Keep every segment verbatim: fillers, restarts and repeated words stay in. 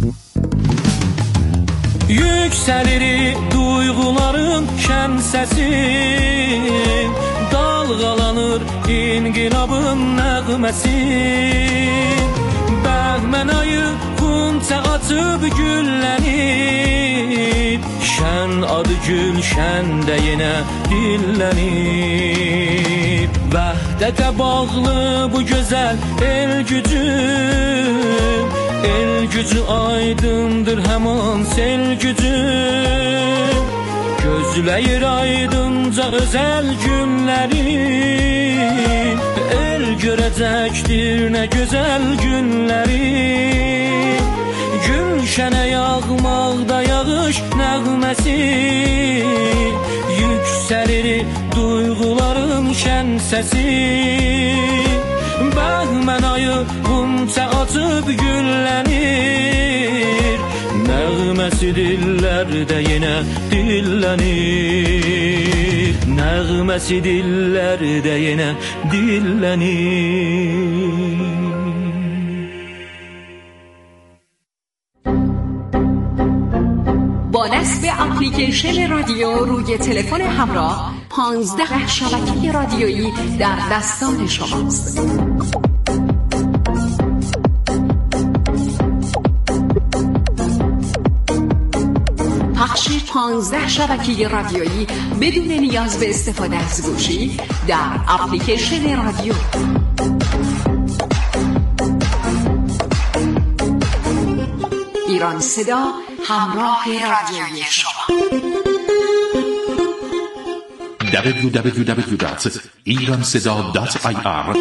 Yüksəlir duyğuların şən səsi, dalğalanır inqilabın nəğməsi. Bəhmən ayı xunça açıb güllənib, şən adı gülşəndə yenə dillənib. Vəhdətə bağlı bu gözəl el gücü, el gücü aydındır həman sel gücü. Gözləyir aydınca özəl günlərin, el görəcəkdir nə gözəl günlərin. Gülşənə yağmaqda yağış nəğməsi, yüksəlir duyğuların şən səsi. Bəhmən ayı xunça açıb güllənir, nəğməsi dillərdə yenə dillənir, nəğməsi dillərdə yenə dillənir. با نصب اپلیکیشن رادیو روی تلفن همراه، پانزده شبکه رادیویی در دستان شماست. پخش پانزده شبکه رادیویی بدون نیاز به استفاده از گوشی در اپلیکیشن رادیو. ایران صدا، همراه رادیویی شما. دبلیو دبلیو دبلیو دات ایران صدا دات آی آر.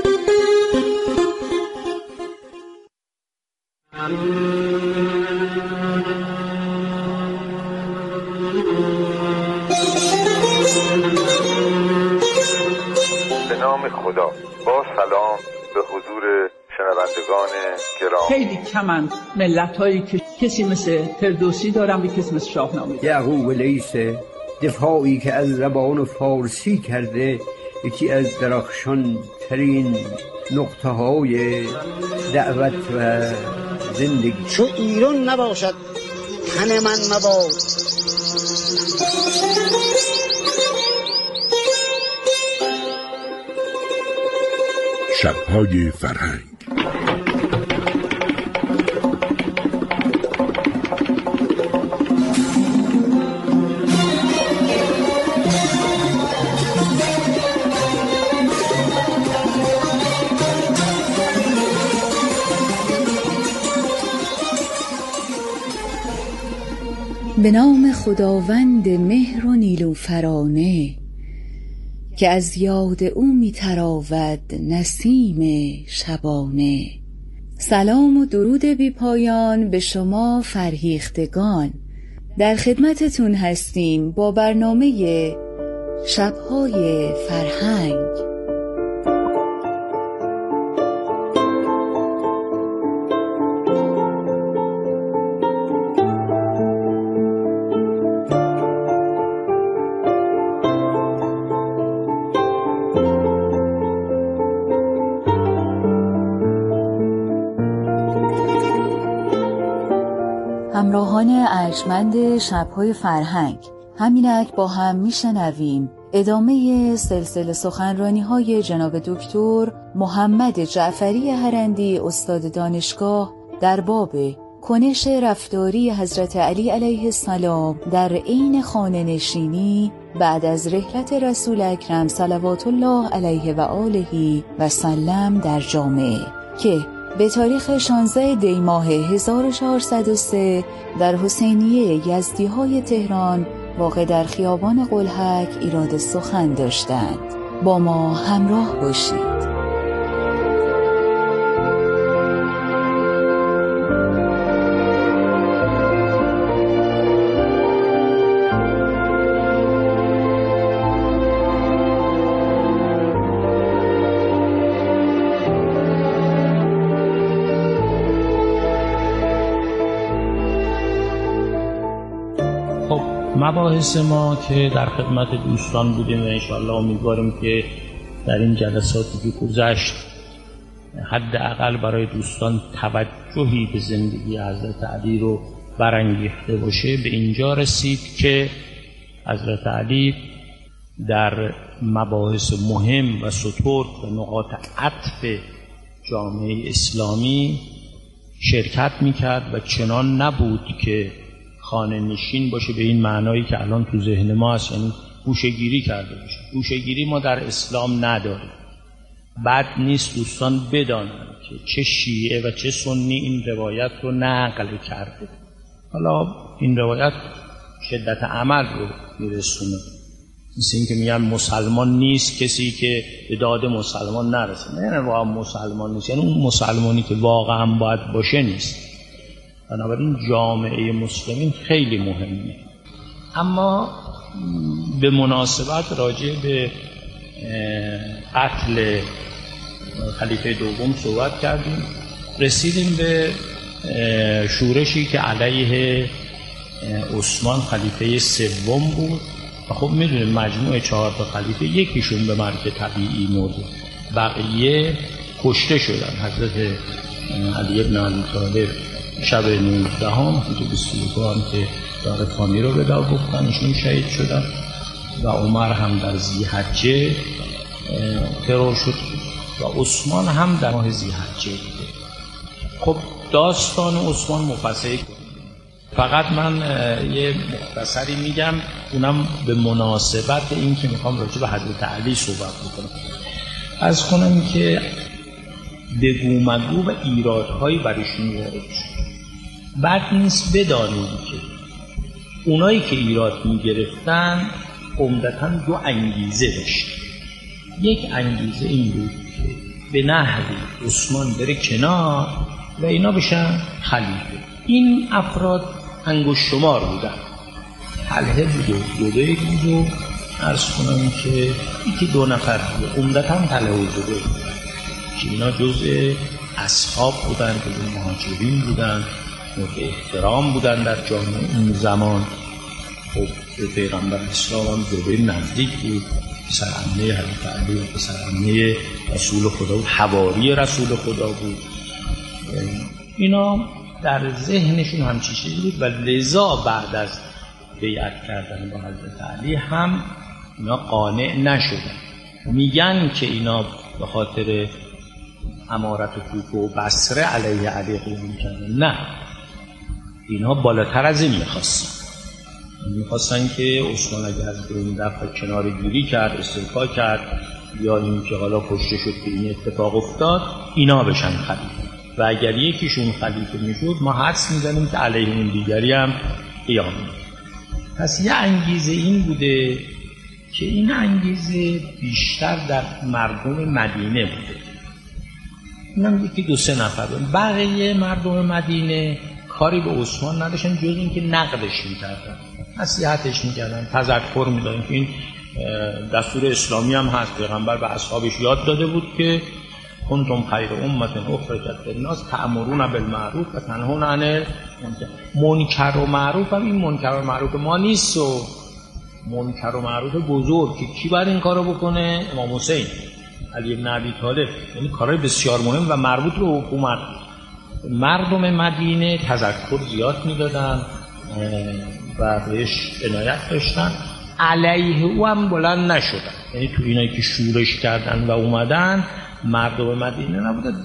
به نام خدا. با سلام به حضور شنوندگان گرامی. خیلی کمند ملت‌هایی که کسی مثل فردوسی دارن و کسی مثل شاهنامه. یعقوب لیث دفاعی که از زبان فارسی کرده یکی از درخشان ترین نقطه های دعوت و زندگی. چو ایران نباشد تن من مباد. شب‌های فرهنگ. به نام خداوند مهر و نیلوفرانه که از یاد او می تراود نسیم شبانه. سلام و درود بی پایان به شما فرهیختگان. در خدمتتون هستیم با برنامه شب‌های فرهنگ. همراهان ارجمند شب‌های فرهنگ، همینک با هم میشنویم ادامه سلسله سخنرانی‌های جناب دکتر محمد جعفری هرندی استاد دانشگاه در باب کنش رفتاری حضرت علی علیه السلام در عین خانه نشینی بعد از رحلت رسول اکرم صلوات الله علیه و آله و سلم در جامعه که به تاریخ شانزده دی ماه هزار و چهارصد و سه در حسینیه یزدی‌های تهران واقع در خیابان قلهک ایراد سخن داشتند. با ما همراه باشید. مباحث ما که در خدمت دوستان بودیم و انشاءالله امیدواریم که در این جلساتی که گذشت حداقل برای دوستان توجه توجهی به زندگی حضرت علی رو برانگیخته باشه، به اینجا رسید که حضرت علی در مباحث مهم و سترگ و نقاط عطف جامعه اسلامی شرکت میکرد و چنان نبود که خانه نشین باشه به این معنایی که الان تو ذهن ما هست، یعنی گوشه‌گیری کرده باشه. گوشه‌گیری ما در اسلام نداریم. بد نیست دوستان بدانند که چه شیعه و چه سنی این روایت رو نقل کرده. حالا این روایت شدت عمل رو میرسونه، مثل این که میگن مسلمان نیست کسی که به داد مسلمان نرسه. نه یعنی واقعا مسلمان نیست، یعنی اون مسلمانی که واقعا باید باشه نیست. بنابراین جامعه مسلمین خیلی مهمه. اما به مناسبت راجع به قتل خلیفه دوم صحبت کردیم، رسیدیم به شورشی که علیه عثمان خلیفه سوم بود و خب میدونیم مجموع چهار تا خلیفه یکیشون به مرگ طبیعی مرده، بقیه کشته شدن. حضرت علی بن ابی طالب شب نوزدهم حدود بیست و دو هم که دار فانی رو به دار گفتن ایشون شهید شدن و عمر هم در ذی‌حجه ترور شد و عثمان هم در ماه ذی‌حجه بوده. خب داستان عثمان مفصل فقط من یه مختصری میگم، اونم به مناسبت این که میخوام راجع به حضرت علی صحبت بکنم. از کنم که بگو مگو و ایرادهایی برشون وارد شد. بد نیست بدانیم که اونایی که ایراد میگرفتن عمدتاً دو انگیزه داشتن. یک انگیزه این بود که به نحوی عثمان بره کنار و اینا بشن خلیفه. این افراد انگشت شمار بودن، حلحه بود و زبیر بود و عرض کنم که یکی دو نفر بود، عمدتاً طلحه و زبیر بودن که اینا جزء اصحاب بودن، جزء مهاجرین بودن، مورد احترام بودن در جامعه اون زمان. خب به پیغمبر اسلام هم زبیر نزدیک بود، پسر عمه حضرت علی و پسر عمه رسول خدا بود، حواری رسول خدا بود. اینا در ذهنشون همچین چیزی بود و لذا بعد از بیعت کردن با حضرت علی هم اینا قانع نشدن. میگن که اینا به خاطر امارت و کوفه و بصره علیه علی قیام کردن. نه، اینا بالاتر از این میخواستن. میخواستن که عثمان اگر به این دفعه کنار گیری کرد، استعفا کرد یا این که حالا کشته شد که این اتفاق افتاد، اینا بشن خلیفه و اگر یکیشون خلیفه میشد ما حدس میزنیم که علیه اون دیگری هم قیام می‌کرد. پس یه انگیزه این بوده که این انگیزه بیشتر در مردم مدینه بوده. اینم یکی دو سه نفر بود. بقیه مردم مدینه کاری به عثمان نداشتن جز این که نقدش میکردن، نصیحتش میکردن، تذکر میدادن که این دستور اسلامی هم هست. پیغمبر به اصحابش یاد داده بود که کنتم خیر امت اخرجت للناس تأمرون بالمعروف و تنهون عن المنکر. منکر و معروف هم این منکر و معروف ما نیست و منکر و معروف بزرگ که کی باید این کارو بکنه؟ امام حسین علی بن ابی طالب. یعنی کارهای بسیار مهم و مربوط به حکومت. مردم مدینه تذکر زیاد میدادن و بهش عنایت داشتن، علیه او هم بلند نشدن. یعنی تو اینایی که شورش کردن و اومدن مردم مدینه نبودن.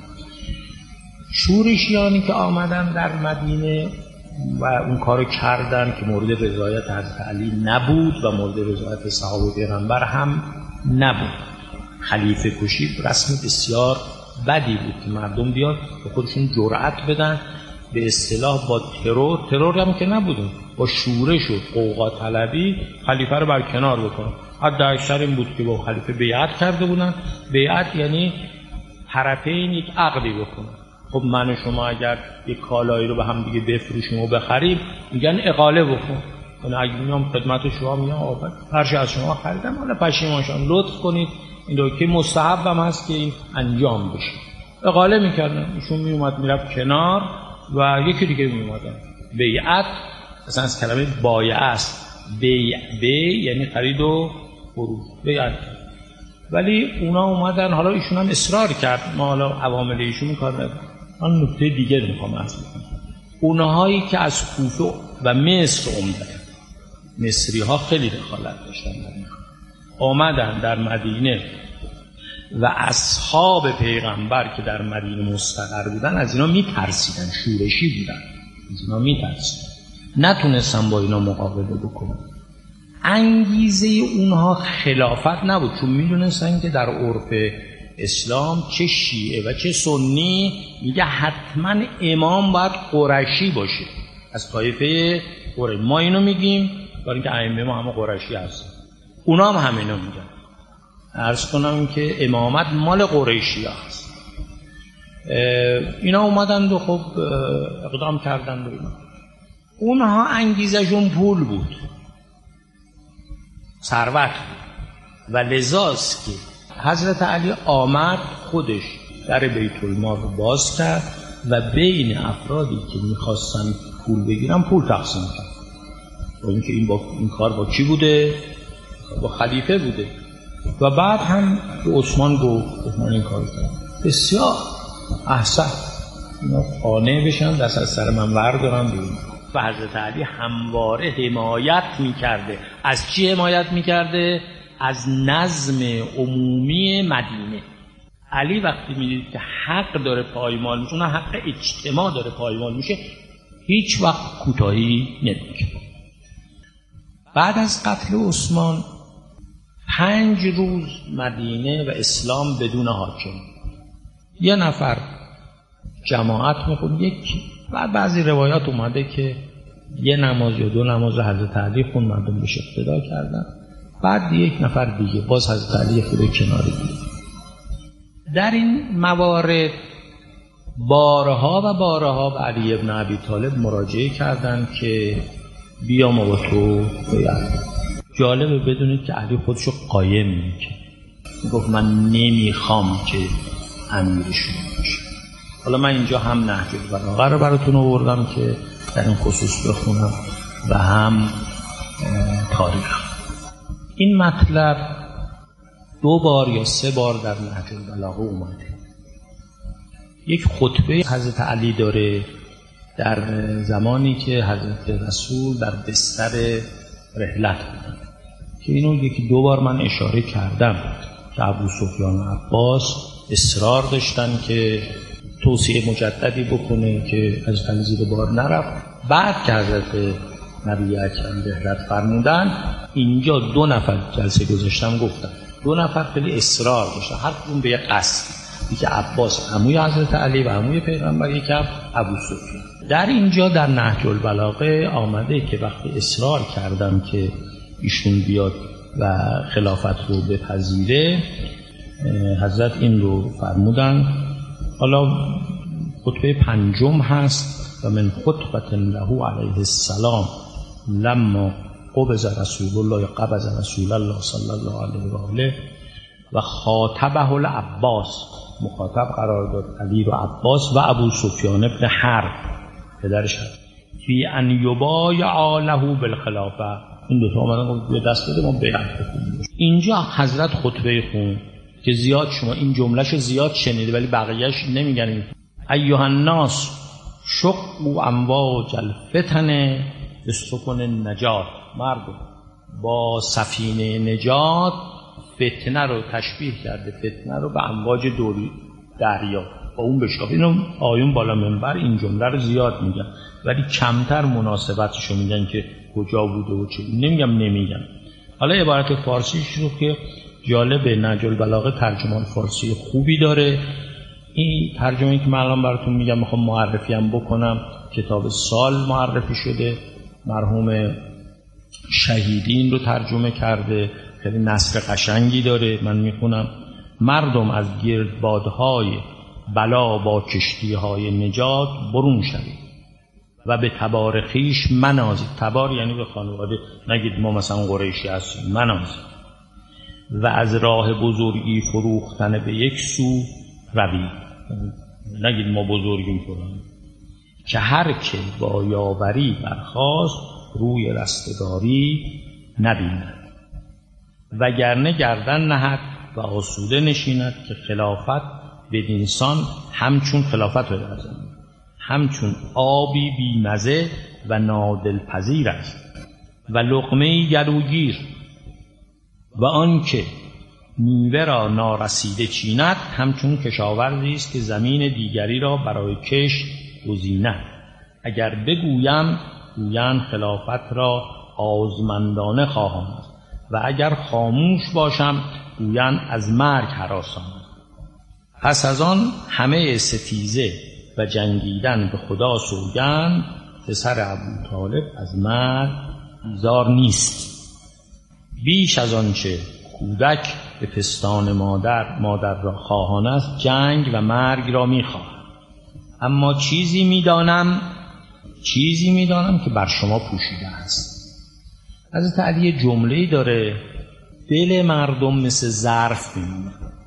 شورشیانی که آمدن در مدینه و اون کارو کردن که مورد رضایت حضرت علی نبود و مورد رضایت صحابه پیغمبر هم نبود. خلیفه کشی رسم بسیار بدی بود که مردم بیان به خودشون جرأت بدن به اصطلاح با ترور، ترور هم که نبودن، با شورش و قوقا طلبی خلیفه رو برکنار بکنن. حتی اکثر این بود که با خلیفه بیعت کرده بودن. بیعت یعنی طرفین یک عقدی بکنن. خب من و شما اگر یک کالایی رو به هم دیگه بفروشیم و بخریم میگن اقاله بکن. یعنی اگه میام خدمت شما میگم آقا هرچی از شما خریدم حالا پشیمان شدم لطف کنید این رو که مستحب هم هست که این انجام بشه. اقاله میکردن، ایشون میومد میرفت کنار و یکی دیگه میومدن. بیعت اصلا از کلمه بایع است. بیع بی یعنی خرید و فروش، بیعت. ولی اونا اومدن، حالا ایشون هم اصرار کرد، ما حالا عوامل ایشون کار نداریم، من نکته دیگه میخوام عرض کنم. اونهایی که از کوفه و مصر اومدن، مصری ها خیلی دخالت داشتن در این، آمدن در مدینه و اصحاب پیغمبر که در مدینه مستقر بودن از اینا میترسیدن، شورشی بودن، از اینا میترسیدن، نتونستن با اینا مقابله بکنن. انگیزه اونها خلافت نبود، چون میدونستن که در عرف اسلام چه شیعه و چه سنی میگه حتما امام باید قریشی باشه، از طایفه قریش. ما اینو میگیم برای اینکه ائمه ما همه قریشی هستن، اونا هم همینو میگن. عرض کنم که امامت مال قریشی هست. اینا اومدند و خب اقدام کردند و اینا. اونها انگیزشون پول بود، ثروت بود و لذاست که حضرت علی آمد خودش در بیت المال رو باز کرد و بین افرادی که میخواستن پول بگیرن پول تقسیم کرد. و اینکه این با این کار با کی بوده؟ با خلیفه بوده. و بعد هم به عثمان گفت من این کار کردم. بسیار احسن، اینا قانع بشن، دست از سر من وردارن بیرون. و حضرت علی همواره حمایت میکرده. از چی حمایت میکرده؟ از نظم عمومی مدینه. علی وقتی میدید که حق داره پایمال میشه، اون حق اجتماع داره پایمال میشه، هیچ وقت کوتاهی نمیکنه. بعد از قتل عثمان پنج روز مدینه و اسلام بدون حاکم، یه نفر جماعت میخوند، یک بعد بعضی روایات اومده که یه نماز یا دو نماز حضرت علی خون، مردم بهش اقتدا کردن، بعد یک نفر دیگه باز حضرت علی خود کناری بود. در این موارد بارها و بارها به علی ابن ابی طالب مراجعه کردن که بیا ما با تو بیعت. جالبه بدونید که علی خودشو قایم میکرد، گفت من نمیخوام که امیرشون باشه. حالا من اینجا هم نهج البلاغه رو براتون آوردم که در این خصوص بخونم و هم تاریخ. این مطلب دو بار یا سه بار در نهج البلاغه اومده. یک خطبه حضرت علی داره در زمانی که حضرت رسول در بستر رحلت بودن، که اینو یکی دو بار من اشاره کردم که ابو سفیان و عباس اصرار داشتن که توصیه مجددی بکنه که حضرت علی زیر بار نرفت. بعد که حضرت نبی اکرم رحلت فرمودن، اینجا دو نفر جلسه گذاشتم گفتم، دو نفر خیلی اصرار داشتن، هر کدوم به یک قصد، یکی عباس عموی حضرت علی و عموی پیغمبر، یکم ابو سفیان. در اینجا در نهج البلاغه آمده که وقتی اصرار کردن که ایشون بیاد و خلافت رو بپذیره، حضرت این رو فرمودن. حالا خطبه پنجم هست: و من خطبة له علیه السلام لما قبض رسول الله قبض رسول الله صلی الله علیه و آله و خاطبه العباس، مخاطب قرار داد علی رو عباس و ابو سفیان ابن حرب پدرش هست، فی ان یبایع له بالخلافه. این دو تا اومدن گفت به دست بده ما بیعت بکنیم. اینجا حضرت خطبه خون که زیاد شما این جملهشو زیاد شنیده ولی بقیهش نمیگن. ایها الناس شقوا امواج الفتن بسفن النجات. مردم با سفینه نجات فتنه رو تشبیه کرده، فتنه رو به امواج دوری دریا با اون بشکاف. اینو آیون بالا منبر این جمله رو زیاد میگن ولی کمتر مناسبتش رو میگن که کجا بوده و چه. نمیگم نمیگن. حالا عبارت فارسیش رو که جالبه، نهج البلاغه ترجمان فارسی خوبی داره. این ترجمه‌ای که من الان براتون میگم میخوام معرفی هم بکنم، کتاب سال معرفی شده، مرحوم شهیدین رو ترجمه کرده، خیلی نثر قشنگی داره. من میخونم: مردم از گردبادهای بلا با کشتیهای نجات برون شوید و به تبار خویش منازید. تبار یعنی به خانواده، نگید ما مثلا قریشی هستیم، منازید. و از راه بزرگی فروختن به یک سو روید، نگید ما بزرگیم کنیم، که هر که با یاوری برخاست روی رستگاری نبیند، وگرنه گردن نهد و آسوده نشیند که خلافت بدینسان همچون خلافت رو در زمین، همچون آبی بیمزه و نادلپذیر است و لقمه گلوگیر و آن که میوه را نارسیده چیند همچون کشاورزی است که زمین دیگری را برای کشت گزیند. اگر بگویم گویند خلافت را آزمندانه خواهان است و اگر خاموش باشم گویند از مرگ هراسان است. پس از آن همه ستیزه و جنگیدن به خدا سوگند پسر ابوطالب از مرگ بیزار نیست. بیش از آنچه کودک به پستان مادر مادر را خواهان است جنگ و مرگ را می‌خواهد. اما چیزی می‌دانم چیزی می‌دانم که بر شما پوشیده است. حضرت علی جمله‌ای داره، دل مردم مثل ظرف می‌مونه.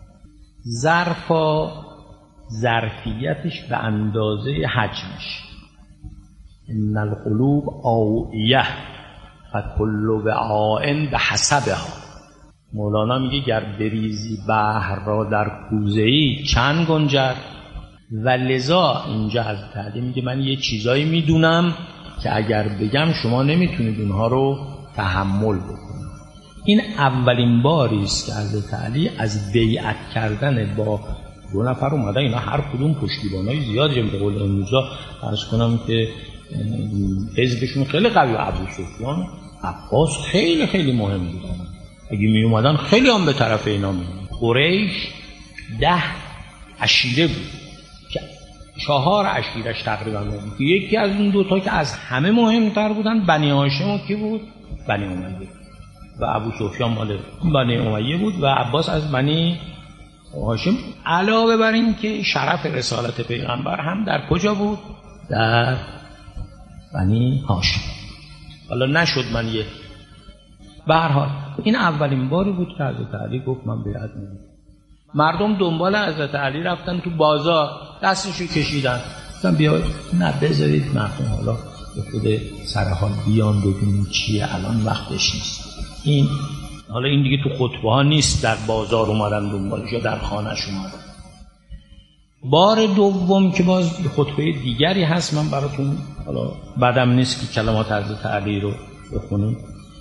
ظرفا ظرفیتش به اندازه حجمش. ان القلوب اوعیه فکل وعاء بحسبها. مولانا میگه گر بریزی بحر را در کوزه‌ای چند گنجد، و لذا اینجا حضرت علی میگه من یه چیزایی میدونم که اگر بگم شما نمیتونید اونها رو تحمل بکنید. این اولین باری است که حضرت علی از بیعت کردن با دو نفر اومدن، اینا هر کدوم پشتیبانای زیادی به قول امروزا عرض کنم که حزبشون خیلی قوی، ابو سفیان عباس خیلی خیلی مهم بودن، اگه می اومدن خیلی هم به طرف اینا می اومدن. قریش ده عشیره بود که چهار عشیرش تقریبا بود، یکی از اون دوتا که از همه مهمتر بودن بنی هاشم و کی بود؟ بنی امیه. و ابو سفیان مال بنی امیه بود و عباس از بنی هاشم. علاوه بر این که شرف رسالت پیغمبر هم در کجا بود؟ در بنی هاشم. حالا نشد من یه به هر حال این اولین باری بود که حضرت علی گفت من بیعت می‌کنم. مردم دنبال حضرت علی رفتن تو بازار، دستشو کشیدن، گفتن بیاید نه بذارید مردم حالا به خود سر حال بیان ببینیم چیه، الان وقتش نیست. این حالا این دیگه تو خطبه ها نیست در بازار اومدن دنبالش یا در خانه‌اش اومدن. بار دوم که باز خطبه دیگری هست، من براتون حالا بعدم نیست که کلمات حضرت علی رو بخونیم.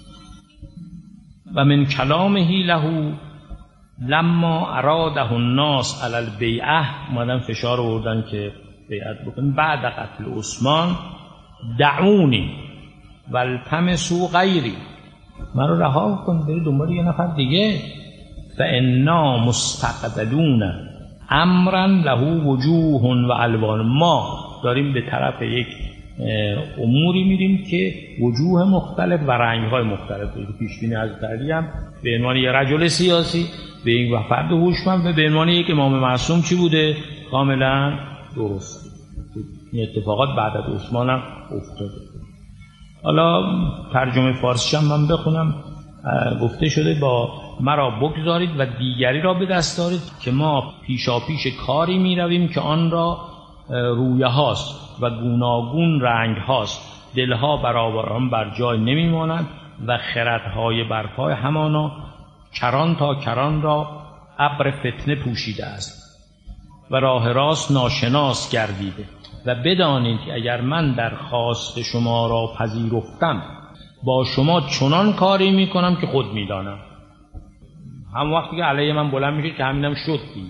و من کلامه له لما اراده الناس علی البیعه، اومدن فشار آوردن که بیعت بکنن. بعد قتل عثمان دعونی والتمسوا غیری، من رو رها کن برید دنبال یه نفر دیگه. فانا مستقبلون امرا له وجوه و الوان، ما داریم به طرف یک اموری میریم که وجوه مختلف و رنگ‌های مختلف داره. پیشبینی حضرت علی هم به عنوان یک رجل سیاسی، به یک فرد هوشمند و به عنوان یک امام معصوم چی بوده؟ کاملا درست. این اتفاقات بعد از عثمان هم افتاده. حالا ترجمه فارسی هم من بخونم. گفته شده با مرا بگذارید و دیگری را به دست دارید که ما پیشا پیش کاری می رویم که آن را رویه هاست و گوناگون رنگ هاست، دلها برابر آن بر جای نمی مانند و خردهای برپای همانا، کران تا کران را ابر فتنه پوشیده است و راه راست ناشناس گردیده. و بدانید که اگر من درخواست شما را پذیرفتم با شما چنان کاری میکنم که خود میدانم. هم وقتی که علیه من بلند میشه که همینم شد دیگه.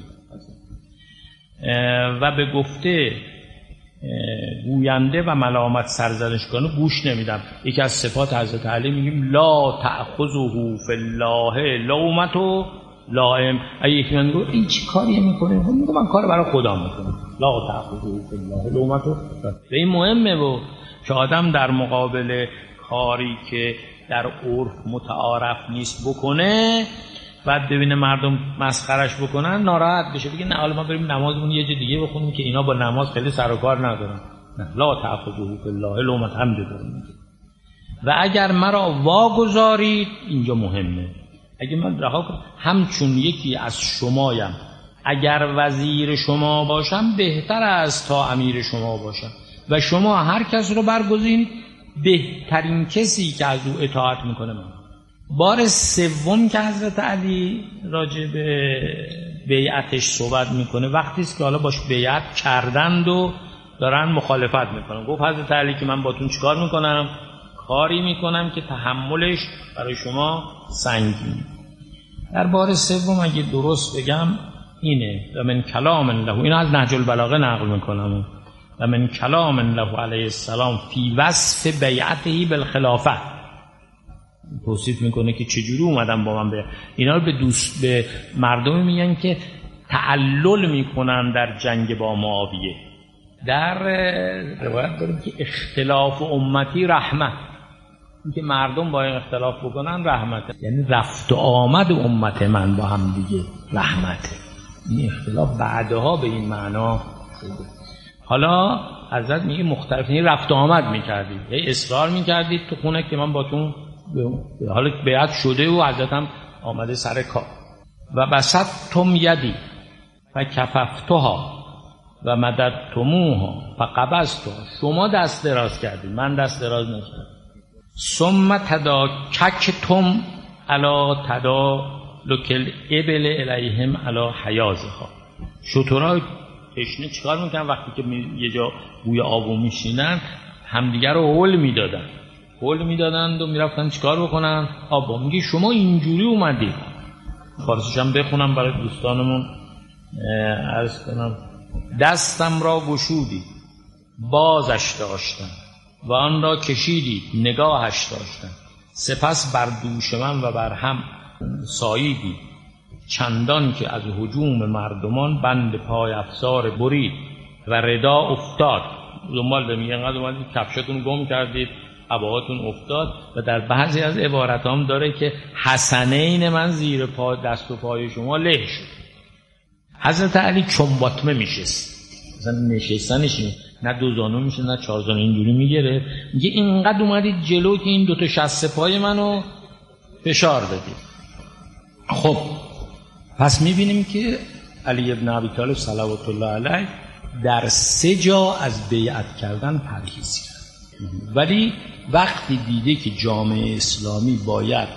و به گفته گوینده و ملامت سرزنش کنه گوش نمیدم. یکی از صفات حضرت علی میگیم لا تأخذه فی الله لومة لائم. اگه یکی من گفت این چی کاری میکنه، میگم من کار برای خدا میکنم. لا تأخذه فی الله لومة. به این مهمه و که آدم در مقابل کاری که در عرف متعارف نیست بکنه، بعد ببینه مردم مسخرش بکنن ناراحت بشه، بگه نه حالا ما بریم نمازمون یه جای دیگه بخونیم که اینا با نماز خیلی سر و کار ندارن. نه، لا تأخذه فی الله لومة حمد داریم. و اگر مرا واگذارید، اینجا مهمه، اگه من رها کنم همچون یکی از شمایم، اگر وزیر شما باشم بهتر است تا امیر شما باشم و شما هر کس رو برگزینید، بهترین کسی که از او اطاعت میکنه من. بار سوم که حضرت علی راجع به بیعتش صحبت میکنه وقتی است که حالا باش بیعت کردند و دارن مخالفت میکنن. گفت حضرت علی که من باتون چیکار میکنم؟ کاری میکنم که تحملش برای شما سنگین. در بار سوم اگه درست بگم اینه و من کلام له، اینو از نهج البلاغه نقل میکنم، و من کلام له علیه السلام فی وصف بیعته بالخلافه، توصیف میکنه که چجوری اومدن با من به اینا رو به دوست به مردمی میگن که تعلل میکنن در جنگ با معاویه. در روایت داریم که اختلاف امتی رحمت، اینکه مردم با این اختلاف بکنن رحمته، یعنی رفت و آمد امت من با هم دیگه رحمته. این اختلاف بعدها به این معنا شده. حالا حضرت میگه مختلف، یعنی رفت و آمد میکردید، یعنی اصرار میکردید تو خونه که من باتون حالا بیعت شده و حضرت هم آمده سر کار. و بسطتم یدی فکففتها و مددتموها فقبضتها، شما دست دراز کردید من دست دراز نکردم. ثم تداککتم علی تدالک الابل الیهم علی حیازها، شترها تشنه چیکار میکنن وقتی که یه جا بوی آبو میشینن همدیگر رو هول میدادن هول میدادند و میرفتن چیکار بکنن؟ آبا. میگه شما اینجوری اومدید. فارسیش هم بخونم برای دوستانمون عرض کنم. دستم را گشودید بازش داشتم و آن را کشیدید نگاهش داشتم، سپس بر دوش من و بر هم ساییدید چندان که از هجوم مردمان بند پای افسار برید و ردا افتاد. دنبال به میگه انقدر اومدید کفشتون گم کردید عباهاتون افتاد. و در بعضی از عبارت هم داره که حسنین من زیر پا دست و پای شما له شد. حضرت علی چنباتمه میشست، مثلا نشستنش نه دو زانو میشه نه چهار زانو، اینجوری میگیره. میگه اینقدر اومدید جلو که این دوتا شست پای منو فشار دادید. خب پس میبینیم که علی ابن ابی طالب صلوات الله علیه در سه جا از بیعت کردن پرهیز کرد، ولی وقتی دیده که جامعه اسلامی باید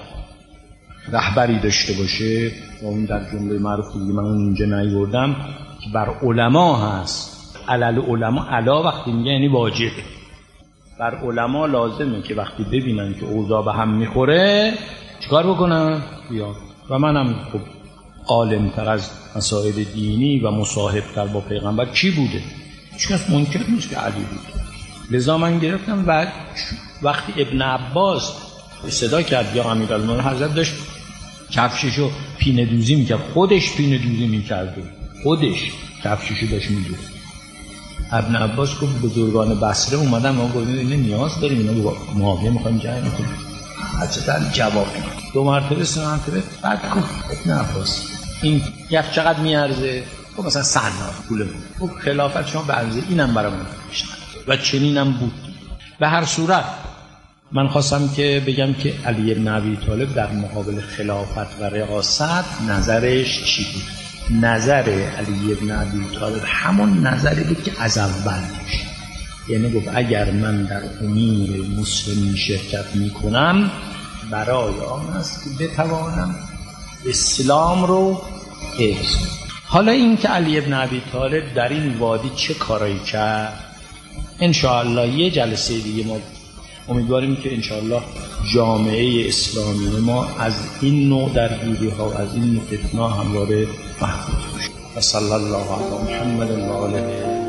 رهبری داشته باشه، و اون در جمله معروف دیگه من اون اینجا نیوردم که بر علما هست، علل علما، علا وقتی میگه یعنی واجبه، بر علما لازمه که وقتی ببینن که اوضاع به هم میخوره چیکار بکنن؟ بیا. و منم خب عالم‌تر از مسائل دینی و مصاحب‌تر با پیغمبر کی بوده؟ هیچ کس منکر نیست که علی بود. لذا من گرفتم و وقتی ابن عباس صدا کرد یا امیرالمومنین، حضرت داشت کفششو پینه دوزی میکرد، خودش پینه دوزی میکرد، خودش کفششو داشت میدوزید. ابن عباس گفت بزرگان بصره اومدن ما گفتیم اینه نیاز داریم، اینا با معاویه میخوایم جنگ کنیم. حضرت جواب دو مرتبه سه مرتبه بعد گفت ابن عباس این یک چقدر میارزه؟ خب مثلا سنا پول بود. خب خلافت شما به ارزه اینم برامون میشن و چنینم بود. به هر صورت من خواستم که بگم که علی بن ابی طالب در مقابل خلافت و رئاست نظرش چی بود؟ نظر علی بن ابی طالب همون نظری بود که از اول داشت، یعنی گفت اگر من در امور مسلمین شرکت میکنم برای آن است که بتوانم اسلام رو حفظ کنم. حالا این که علی بن ابی طالب در این وادی چه کارایی کرد، انشاءالله یه جلسه دیگه ما امیدواریم که انشاءالله جامعه اسلامی ما از این نوع درگیری ها و از این نوع فتنه همواره محفوظ بشه. و صلی الله علی محمد و آله.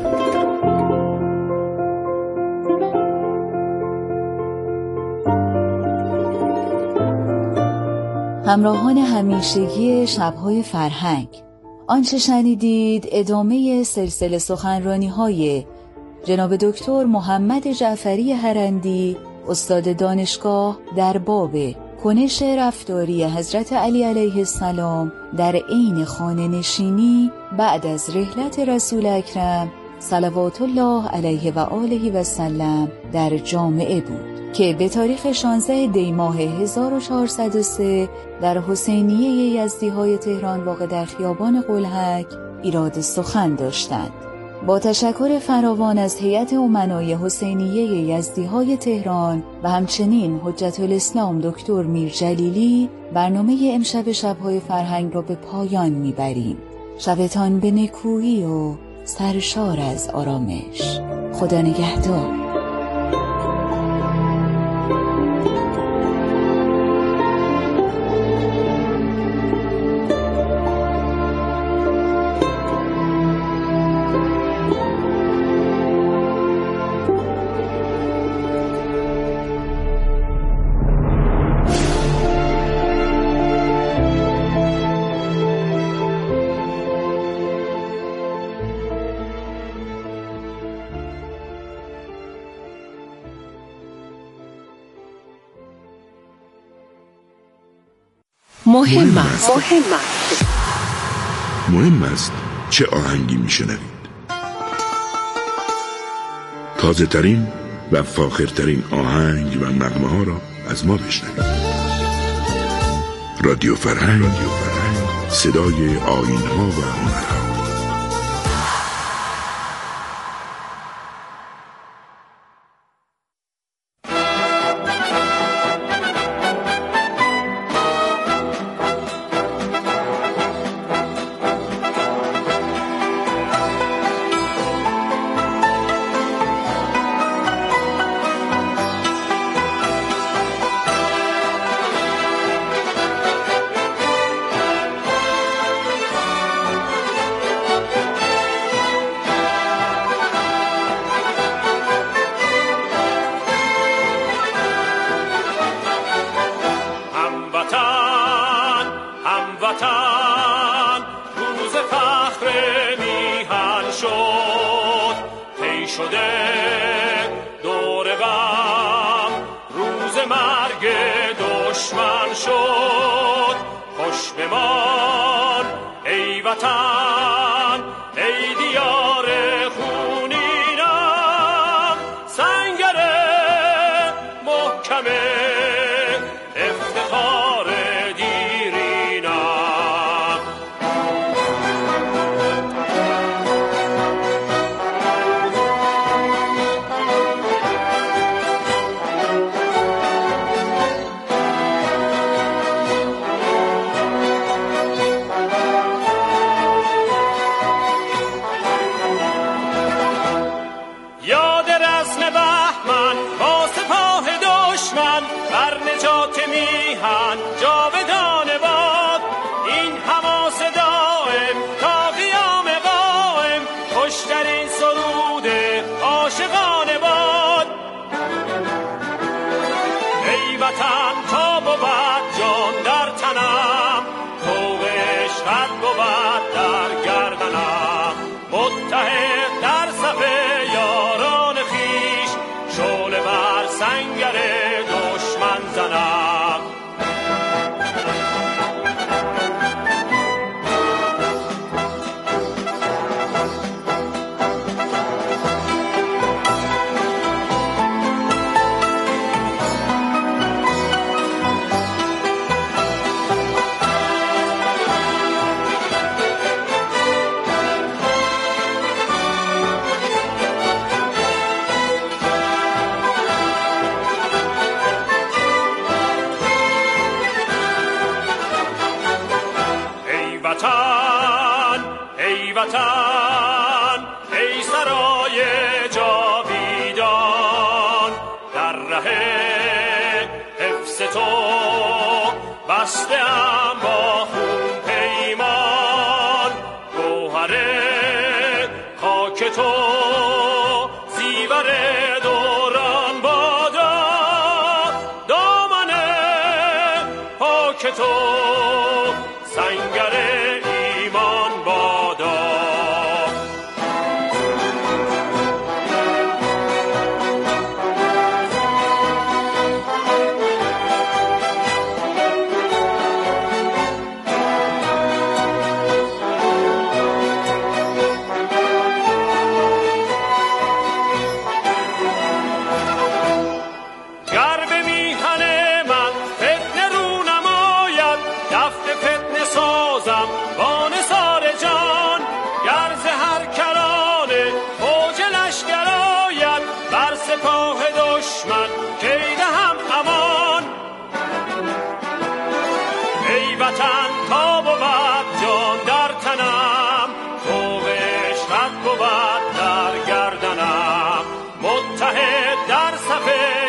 همراهان همیشگی شب‌های فرهنگ، آنچه شنیدید ادامه سلسله سخنرانی‌های جناب دکتر محمد جعفری هرندی، استاد دانشگاه، در باب کنش رفتاری حضرت علی علیه السلام در عین خانه نشینی بعد از رحلت رسول اکرم صلوات الله علیه و آله و سلم در جامعه بود که به تاریخ شانزده دی ماه هزار و چهارصد و سه در حسینیه یزدیهای تهران واقع در خیابان قلهک ایراد سخن داشتند. با تشکر فراوان از هیئت امنای حسینیه یزدیهای تهران و همچنین حجت الاسلام دکتر میر جلیلی، برنامه امشب شب‌های فرهنگ را به پایان میبریم. شبتان به نکویی و سرشار از آرامش. خدا نگهدار. مهم است. مهم است. مهم است چه آهنگی میشنوید. تازه ترین و فاخرترین آهنگ و نغمه ها را از ما بشنوید. رادیو فرهنگ، صدای آیین ها و هنرها. تو